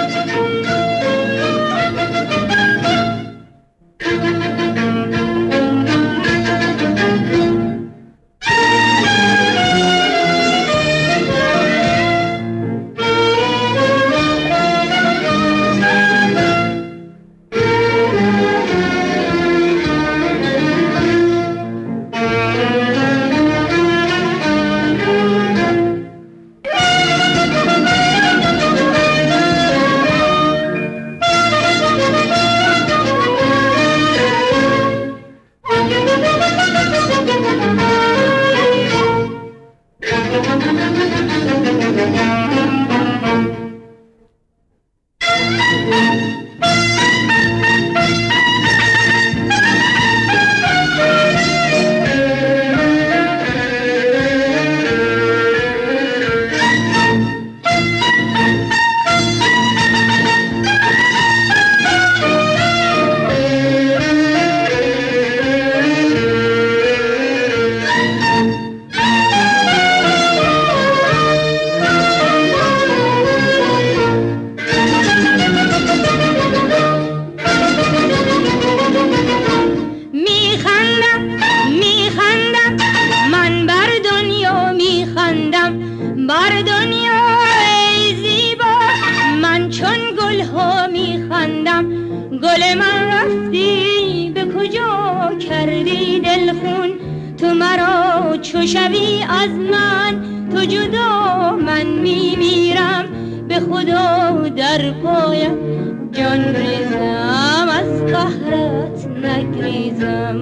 گل من رفتی به کجا کردی دل خون، تو مرا چو شوی از من تو جدا، من میمیرم به خدا در پایم جان ریزم از قهرت نگریزم.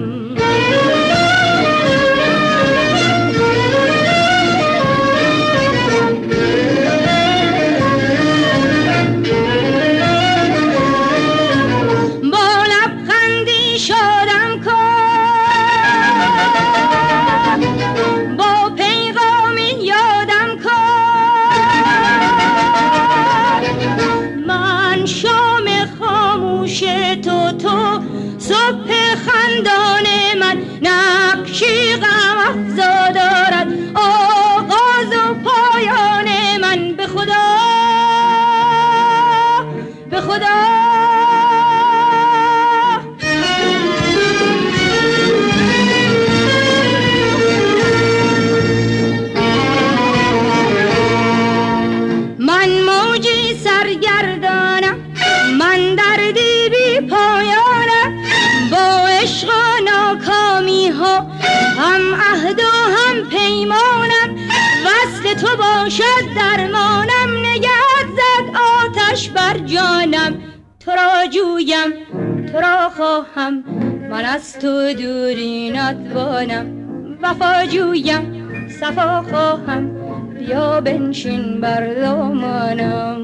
صبح خندان من نقشی غم افزا دارد، آغاز و پایان من به خدا به خدا. من موجی سرگردانم، من دردی بی پایانم، با عشق و ناکامی ها هم عهد و هم پیمانم، وصل تو باشد درمانم، نگهت زد آتش بر جانم، تو را جویم تو را خواهم، من از تو دوری نتوانم، وفا جویم صفا خواهم، بیا بنشین بر دامانم.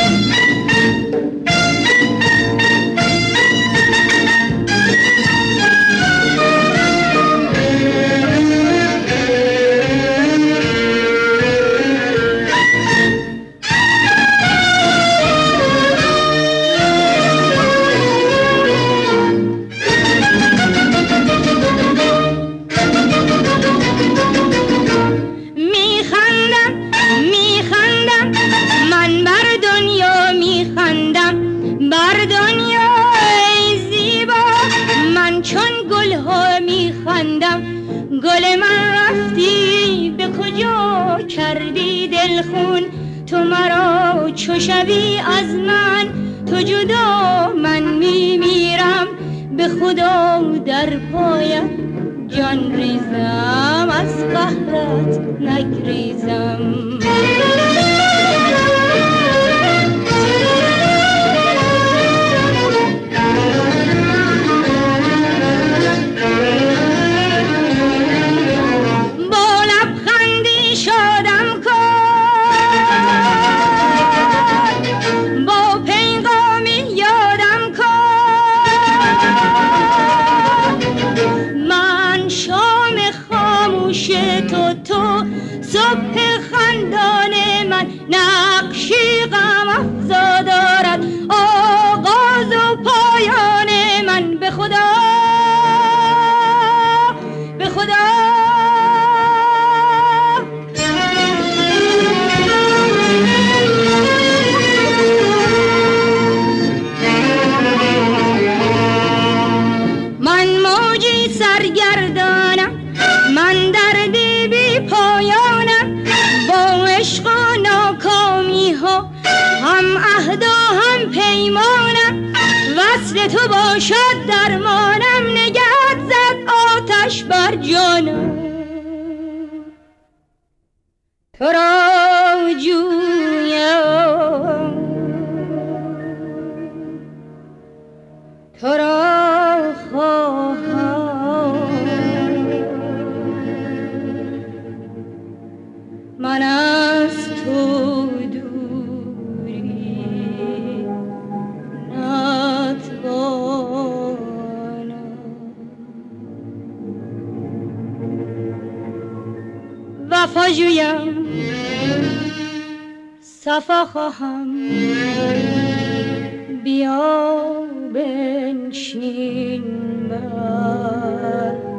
گل من رفتی به کجا کردی دل خون، تو مرا چو شوی از من تو جدا، من میمیرم به خدا در پایم جان ریزم از قهرت نگریزم. صبح خندان من پیمانم، وصل تو باشد درمانم، نگهت زد آتش بر جانم. تو را جویم، تو را خواهم، من از تو دوری نتوانم. وفا جویم، صفا خواهم، بیا بنشین بر